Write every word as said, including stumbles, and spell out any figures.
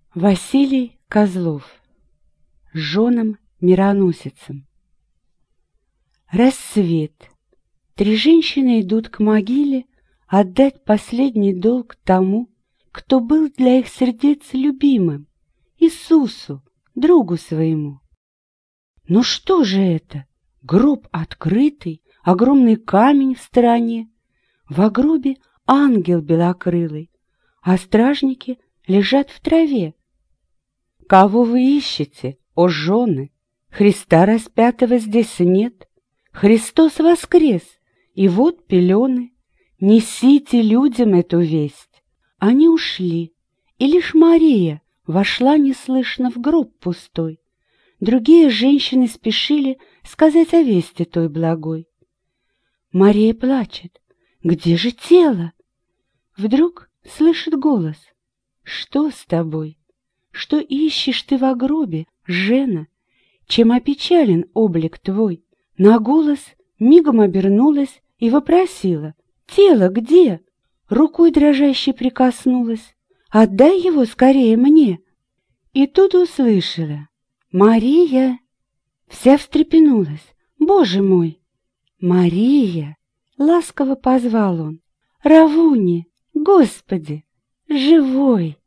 Василий Козлов. Женам-мироносицам. Рассвет. Три женщины идут к могиле отдать последний долг тому, кто был для их сердец любимым, Иисусу, другу своему. Ну что же это? Гроб открытый, огромный камень в стороне. Во гробе ангел белокрылый, а стражники лежат в траве. Кого вы ищете, о жены? Христа распятого здесь нет. Христос воскрес, и вот пелены. Несите людям эту весть. Они ушли, и лишь Мария вошла неслышно в гроб пустой. Другие женщины спешили сказать о вести той благой. Мария плачет. Где же тело? Вдруг слышит голос. Что с тобой? Что ищешь ты во гробе, жена? Чем опечален облик твой? На голос мигом обернулась и вопросила. Тело где? Рукой дрожащей прикоснулась. Отдай его скорее мне. И тут услышала. Мария! Вся встрепенулась. Боже мой! Мария! Ласково позвал он. Равуни! Господи! Живой!